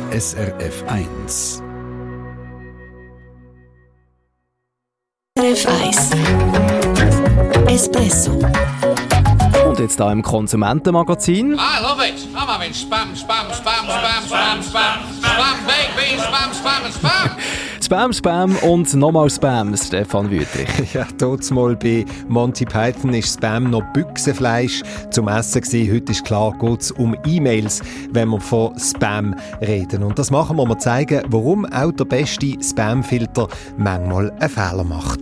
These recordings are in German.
SRF 1. SRF 1 Espresso. Und jetzt hier im Konsumentenmagazin. I love it. I'm having spam, spam, spam, spam, spam, spam, spam, baked beans, spam, spam and spam. Spam, Spam und nochmal Spam, Stefan Wüthrich. Ja, dort mal bei Monty Python ist Spam noch Büchsenfleisch zum Essen gewesen. Heute ist klar, geht es um E-Mails, wenn wir von Spam reden. Und das machen wir, um zu zeigen, warum auch der beste Spamfilter manchmal einen Fehler macht.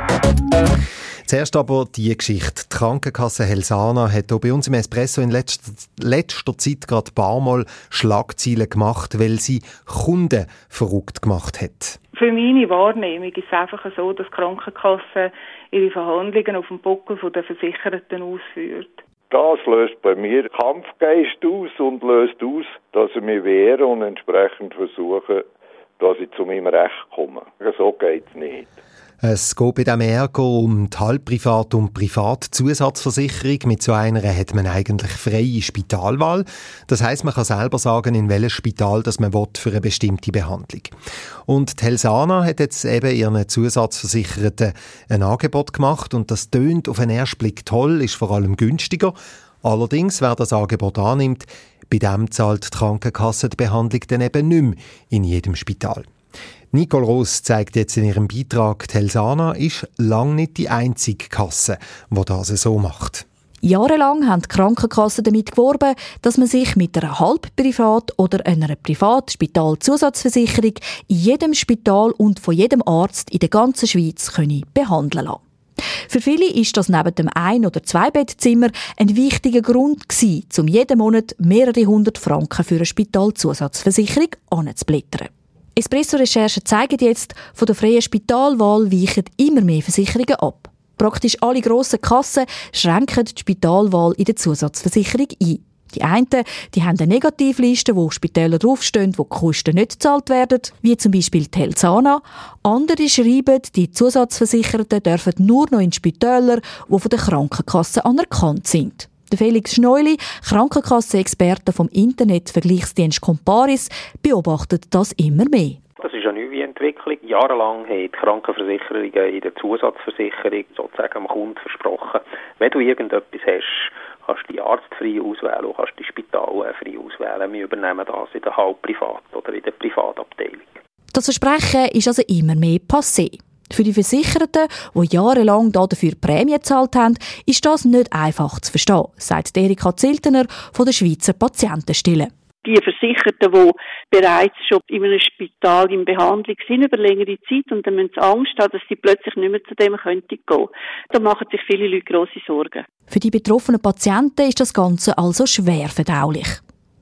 Zuerst aber die Geschichte. Die Krankenkasse Helsana hat auch bei uns im Espresso in letzter Zeit gerade ein paar Mal Schlagzeilen gemacht, weil sie Kunden verrückt gemacht hat. Für meine Wahrnehmung ist es einfach so, dass die Krankenkasse ihre Verhandlungen auf dem Buckel der Versicherten ausführt. Das löst bei mir Kampfgeist aus und löst aus, dass ich mich wehre und entsprechend versuche, dass ich zu meinem Recht komme. So geht es nicht. Es geht bei diesem Ärger um die Halbprivat- und Privatzusatzversicherung. Mit so einer hat man eigentlich freie Spitalwahl. Das heisst, man kann selber sagen, in welches Spital das man will für eine bestimmte Behandlung. Und die Helsana hat jetzt eben ihren Zusatzversicherten ein Angebot gemacht und das tönt auf den ersten Blick toll, ist vor allem günstiger. Allerdings, wer das Angebot annimmt, bei dem zahlt die Krankenkasse die Behandlung dann eben nicht mehr in jedem Spital. Nicole Ross zeigt jetzt in ihrem Beitrag, die Helsana ist lange nicht die einzige Kasse, die das so macht. Jahrelang haben die Krankenkassen damit geworben, dass man sich mit einer Halbprivat- oder einer Privatspitalzusatzversicherung in jedem Spital und von jedem Arzt in der ganzen Schweiz behandeln lassen. Für viele ist das neben dem Ein- oder Zwei-Bettzimmer ein wichtiger Grund gewesen, um jeden Monat mehrere 100 Franken für eine Spitalzusatzversicherung anzublättern. Espresso-Recherchen zeigen jetzt, von der freien Spitalwahl weichen immer mehr Versicherungen ab. Praktisch alle grossen Kassen schränken die Spitalwahl in der Zusatzversicherung ein. Die einen die haben eine Negativliste, wo Spitäler draufstehen, wo die Kosten nicht gezahlt werden, wie zum Beispiel die Helsana. Andere schreiben, die Zusatzversicherten dürfen nur noch in Spitäler, die von der Krankenkasse anerkannt sind. Der Felix Schneuli, Krankenkassenexperte vom Internetvergleichsdienst Comparis, beobachtet das immer mehr. Das ist eine neue Entwicklung. Jahrelang haben die Krankenversicherungen in der Zusatzversicherung sozusagen dem Kunden versprochen, wenn du irgendetwas hast, kannst du die arztfrei auswählen und kannst die spitalfrei auswählen. Wir übernehmen das in der Halbprivat- oder in der Privatabteilung. Das Versprechen ist also immer mehr passé. Für die Versicherten, die jahrelang dafür Prämien gezahlt haben, ist das nicht einfach zu verstehen, sagt Erika Ziltener von der Schweizer Patientenstille. Die Versicherten, die bereits schon in einem Spital in Behandlung sind über längere Zeit und dann müssen sie Angst haben, dass sie plötzlich nicht mehr zu dem gehen könnten. Da machen sich viele Leute grosse Sorgen. Für die betroffenen Patienten ist das Ganze also schwer verdaulich.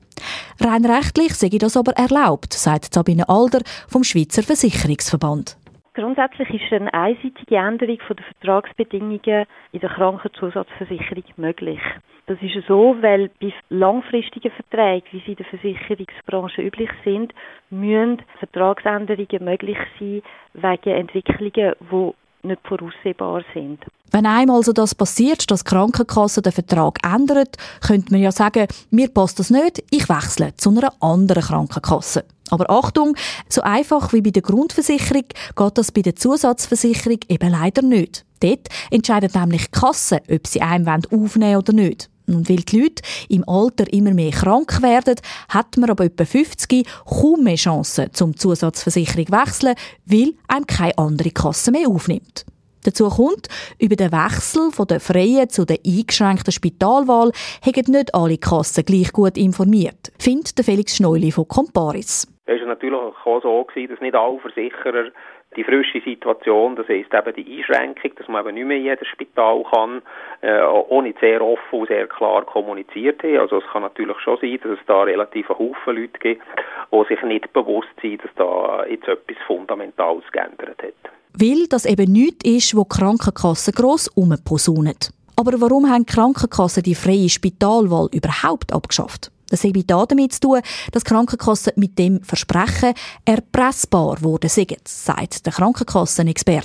Rein rechtlich sei das aber erlaubt, sagt Sabine Alder vom Schweizer Versicherungsverband. Grundsätzlich ist eine einseitige Änderung der Vertragsbedingungen in der Krankenzusatzversicherung möglich. Das ist so, weil bei langfristigen Verträgen, wie sie in der Versicherungsbranche üblich sind, müssen Vertragsänderungen möglich sein wegen Entwicklungen, die nicht voraussehbar sind. Wenn einmal also das passiert, dass die Krankenkasse den Vertrag ändert, könnte man ja sagen, mir passt das nicht, ich wechsle zu einer anderen Krankenkasse. Aber Achtung, so einfach wie bei der Grundversicherung geht das bei der Zusatzversicherung eben leider nicht. Dort entscheidet nämlich die Kasse, ob sie einen aufnehmen oder nicht. Und weil die Leute im Alter immer mehr krank werden, hat man aber etwa 50 kaum mehr Chancen zum Zusatzversicherung wechseln, weil einem keine andere Kasse mehr aufnimmt. Dazu kommt, über den Wechsel von der freien zu der eingeschränkten Spitalwahl haben nicht alle Kassen gleich gut informiert, findet der Felix Schneuli von Comparis. Es war natürlich auch so, dass nicht alle Versicherer die frische Situation, das heisst eben die Einschränkung, dass man eben nicht mehr in jedes Spital kann, auch nicht sehr offen und sehr klar kommuniziert haben. Also es kann natürlich schon sein, dass es da relativ einen Haufen Leute gibt, die sich nicht bewusst sind, dass da jetzt etwas Fundamentales geändert hat. Weil das eben nichts ist, wo die Krankenkassen gross umposaunen. Aber warum haben die Krankenkassen die freie Spitalwahl überhaupt abgeschafft? Das hat damit zu tun, dass die Krankenkassen mit dem Versprechen erpressbar geworden sind, sagt der Krankenkassenexperte. Die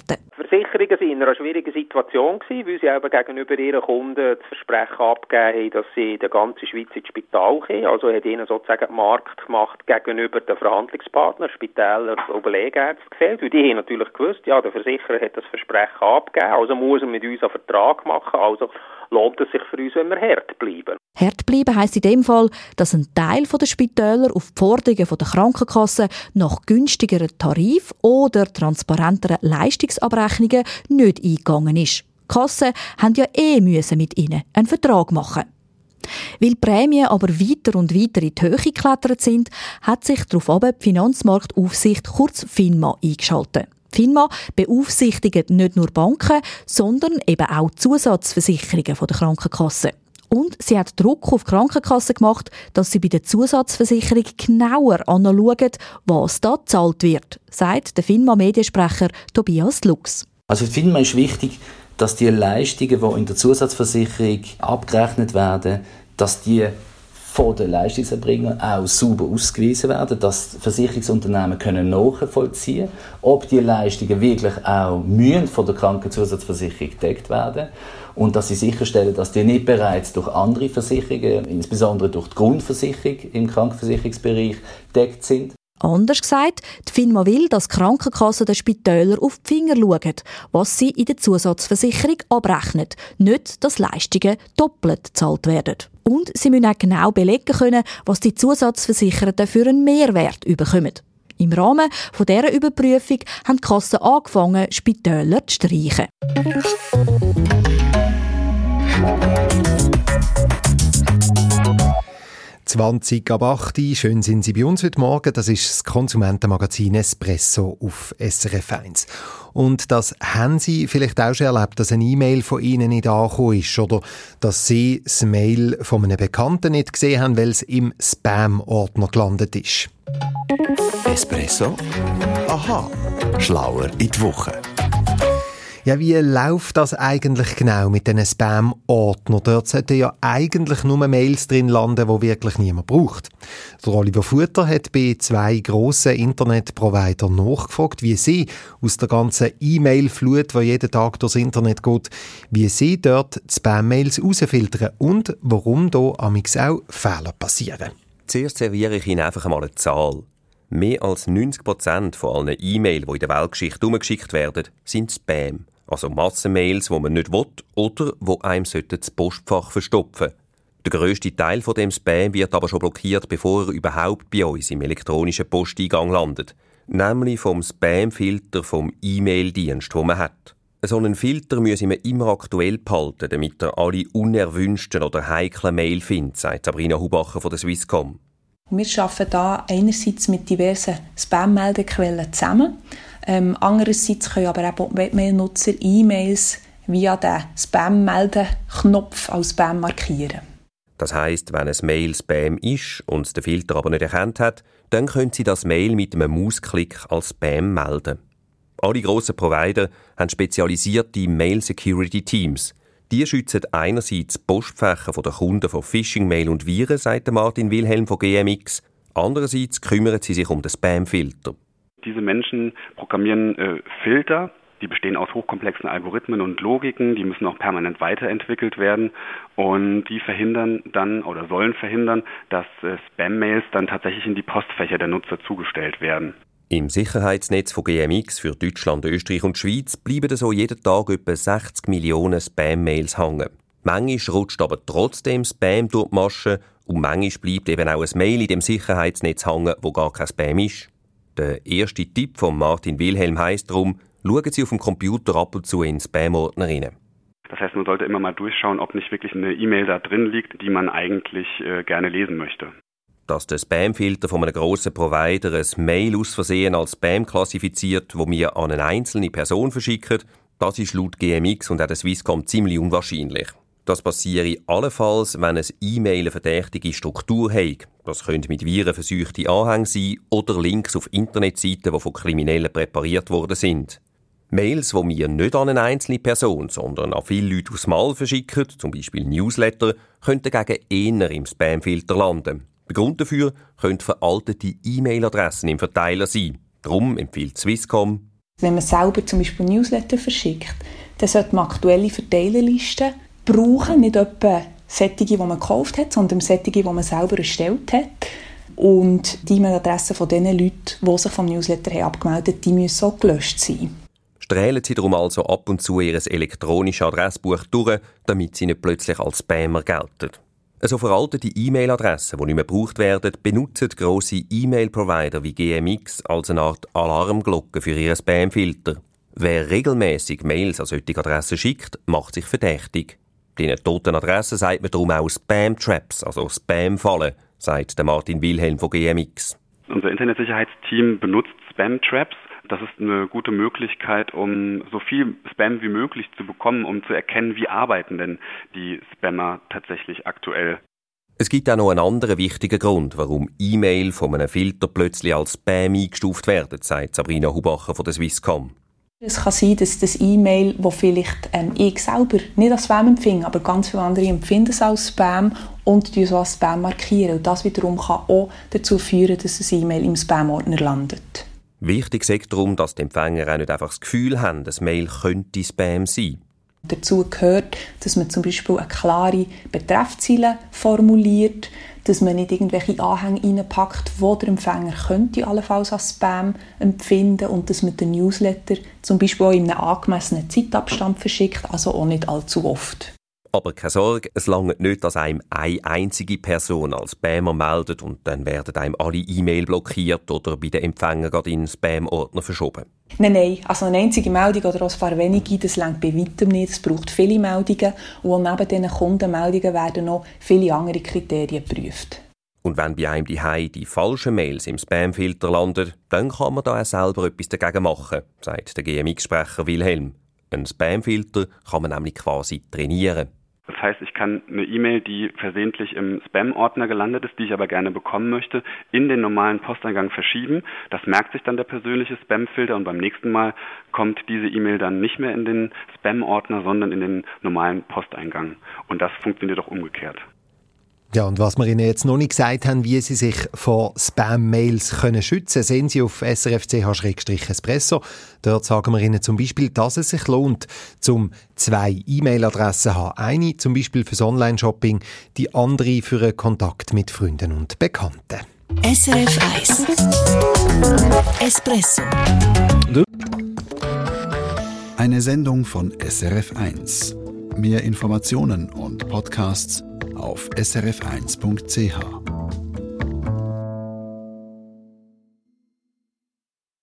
Versicherungen sind in einer schwierigen Situation gewesen, weil sie eben gegenüber ihren Kunden das Versprechen abgegeben haben, dass sie in der ganzen Schweiz ins Spital gehen. Also hat ihnen sozusagen den Markt gemacht gegenüber den Verhandlungspartnern, Spitäler und Belegärzte gefehlt. Weil die haben natürlich gewusst, ja, der Versicherer hat das Versprechen abgegeben, also muss er mit uns einen Vertrag machen, also lohnt es sich für uns, wenn wir hart bleiben. Hart bleiben heisst in dem Fall, dass ein Teil der Spitäler auf die Forderungen der Krankenkassen nach günstigeren Tarif oder transparenteren Leistungsabrechnungen nicht eingegangen ist. Die Kassen haben ja müssen mit ihnen einen Vertrag machen. Weil die Prämien aber weiter und weiter in die Höhe geklettert sind, hat sich daraufhin die Finanzmarktaufsicht, kurz FINMA, eingeschaltet. FINMA beaufsichtigt nicht nur Banken, sondern eben auch Zusatzversicherungen der Krankenkassen. Und sie hat Druck auf die Krankenkasse gemacht, dass sie bei der Zusatzversicherung genauer anschauen, was da gezahlt wird, sagt der FINMA-Mediensprecher Tobias Lux. Also für die FINMA ist wichtig, dass die Leistungen, die in der Zusatzversicherung abgerechnet werden, dass die von den Leistungserbringern auch sauber ausgewiesen werden, dass Versicherungsunternehmen können nachvollziehen können, ob die Leistungen wirklich auch von der Krankenzusatzversicherung gedeckt werden und dass sie sicherstellen, dass die nicht bereits durch andere Versicherungen, insbesondere durch die Grundversicherung im Krankenversicherungsbereich, gedeckt sind. Anders gesagt, die FINMA will, dass die Krankenkassen den Spitälern auf die Finger schauen, was sie in der Zusatzversicherung abrechnen, nicht, dass Leistungen doppelt gezahlt werden. Und sie müssen auch genau belegen können, was die Zusatzversicherten für einen Mehrwert bekommen. Im Rahmen dieser Überprüfung haben die Kassen angefangen, Spitäler zu streichen. 7:20, schön sind Sie bei uns heute Morgen. Das ist das Konsumentenmagazin Espresso auf SRF 1. Und das haben Sie vielleicht auch schon erlebt, dass eine E-Mail von Ihnen nicht angekommen ist oder dass Sie das Mail von einem Bekannten nicht gesehen haben, weil es im Spam-Ordner gelandet ist. Espresso? Aha, schlauer in die Woche. Ja, wie läuft das eigentlich genau mit diesen Spam-Ordnern? Dort sollten ja eigentlich nur Mails drin landen, die wirklich niemand braucht. Der Oliver Futter hat bei 2 grossen Internetprovidern nachgefragt, wie sie aus der ganzen E-Mail-Flut, die jeden Tag durchs Internet geht, wie sie dort die Spam-Mails rausfiltern und warum da amigs auch Fehler passieren. Zuerst serviere ich Ihnen einfach einmal eine Zahl. Mehr als 90% von allen E-Mails, die in der Weltgeschichte herumgeschickt werden, sind Spam. Also Massenmails, die man nicht will oder die einem das Postfach verstopfen. Der grösste Teil von dem Spam wird aber schon blockiert, bevor er überhaupt bei uns im elektronischen Posteingang landet. Nämlich vom Spam-Filter vom E-Mail-Dienst, den man hat. So einen Filter müssen wir immer aktuell behalten, damit er alle unerwünschten oder heiklen Mail findet, sagt Sabrina Hubacher von der Swisscom. Wir arbeiten da einerseits mit diversen Spam-Meldequellen zusammen. Andererseits können aber auch Webmail-Nutzer E-Mails via den Spam-Melden-Knopf als Spam markieren. Das heisst, wenn ein Mail Spam ist und der Filter aber nicht erkannt hat, dann können Sie das Mail mit einem Mausklick als Spam melden. Alle grossen Provider haben spezialisierte Mail-Security-Teams. Die schützen einerseits die Postfächer der Kunden vor Phishing-Mail und Viren, sagt Martin Wilhelm von GMX. Andererseits kümmern sie sich um den Spam-Filter. Diese Menschen programmieren Filter, die bestehen aus hochkomplexen Algorithmen und Logiken, die müssen auch permanent weiterentwickelt werden und die verhindern dann oder sollen verhindern, dass Spam-Mails dann tatsächlich in die Postfächer der Nutzer zugestellt werden. Im Sicherheitsnetz von GMX für Deutschland, Österreich und Schweiz bleiben so jeden Tag etwa 60 Millionen Spam-Mails hängen. Manchmal rutscht aber trotzdem Spam durch die Masche und manchmal bleibt eben auch ein Mail in dem Sicherheitsnetz hängen, wo gar kein Spam ist. Der erste Tipp von Martin Wilhelm heisst darum, schauen Sie auf dem Computer ab und zu in den Spam-Ordner rein. Das heißt, man sollte immer mal durchschauen, ob nicht wirklich eine E-Mail da drin liegt, die man eigentlich gerne lesen möchte. Dass der Spamfilter von einem grossen Provider ein Mail aus Versehen als Spam klassifiziert, wo wir an eine einzelne Person verschicken, das ist laut GMX und auch der Swisscom ziemlich unwahrscheinlich. Das passiere allenfalls, wenn ein E-Mail eine verdächtige Struktur hat. Das können mit Viren verseuchte Anhänge sein oder Links auf Internetseiten, die von Kriminellen präpariert worden sind. Mails, die wir nicht an eine einzelne Person, sondern an viele Leute aufs Mal verschicken, zum Beispiel Newsletter, könnten dagegen eher im Spamfilter landen. Der Grund dafür können veraltete E-Mail-Adressen im Verteiler sein. Darum empfiehlt Swisscom, Wenn man selber zum Beispiel Newsletter verschickt, dann sollte man aktuelle Verteilerlisten brauchen, nicht etwa solche, die man gekauft hat, sondern solche, die man selber erstellt hat. Und die E-Mail-Adressen von den Leuten, die sich vom Newsletter haben abgemeldet haben, die müssen auch gelöscht sein. Strählen Sie darum also ab und zu Ihr elektronisches Adressbuch durch, damit Sie nicht plötzlich als Spammer gelten. So veraltete E-Mail-Adressen, die nicht mehr gebraucht werden, benutzen grosse E-Mail-Provider wie GMX als eine Art Alarmglocke für ihre Spamfilter. Wer regelmäßig Mails an solche Adressen schickt, macht sich verdächtig. Diesen toten Adressen sagt man darum auch Spam-Traps, also Spam-Fallen, sagt Martin Wilhelm von GMX. Unser Internetsicherheitsteam benutzt Spam-Traps. Das ist eine gute Möglichkeit, um so viel Spam wie möglich zu bekommen, um zu erkennen, wie arbeiten denn die Spammer tatsächlich aktuell. Es gibt auch noch einen anderen wichtigen Grund, warum E-Mail von einem Filter plötzlich als Spam eingestuft werden, sagt Sabrina Hubacher von der Swisscom. Es kann sein, dass das E-Mail, das vielleicht ich selber nicht als Spam empfinde, aber ganz viele andere empfinden es als Spam und so als Spam markieren. Und das wiederum kann auch dazu führen, dass ein E-Mail im Spam-Ordner landet. Wichtig ist darum, dass die Empfänger auch nicht einfach das Gefühl haben, das Mail könnte Spam sein. Dazu gehört, dass man zum Beispiel eine klare Betreffzeile formuliert, dass man nicht irgendwelche Anhänge reinpackt, die der Empfänger könnte allenfalls als Spam empfinden und dass man den Newsletter zum Beispiel auch in einem angemessenen Zeitabstand verschickt, also auch nicht allzu oft. Aber keine Sorge, es langt nicht, dass einem eine einzige Person als Spammer meldet und dann werden einem alle E-Mail blockiert oder bei den Empfängern gerade in den Spam-Ordner verschoben. Nein, also eine einzige Meldung oder auch ein paar wenige, das reicht bei weitem nicht. Es braucht viele Meldungen und neben diesen Kundenmeldungen werden noch viele andere Kriterien geprüft. Und wenn bei einem die falschen Mails im Spamfilter landen, dann kann man da auch selber etwas dagegen machen, sagt der GMX-Sprecher Wilhelm. Ein Spamfilter kann man nämlich quasi trainieren. Das heißt, ich kann eine E-Mail, die versehentlich im Spam-Ordner gelandet ist, die ich aber gerne bekommen möchte, in den normalen Posteingang verschieben. Das merkt sich dann der persönliche Spam-Filter und beim nächsten Mal kommt diese E-Mail dann nicht mehr in den Spam-Ordner, sondern in den normalen Posteingang. Und das funktioniert auch umgekehrt. Ja, und was wir Ihnen jetzt noch nicht gesagt haben, wie Sie sich vor Spam-Mails schützen können, sehen Sie auf srfch-espresso. Dort sagen wir Ihnen zum Beispiel, dass es sich lohnt, zum 2 E-Mail-Adressen zu haben. Eine zum Beispiel fürs Online-Shopping, die andere für einen Kontakt mit Freunden und Bekannten. SRF 1 Espresso. Eine Sendung von SRF 1. Mehr Informationen und Podcasts auf srf1.ch.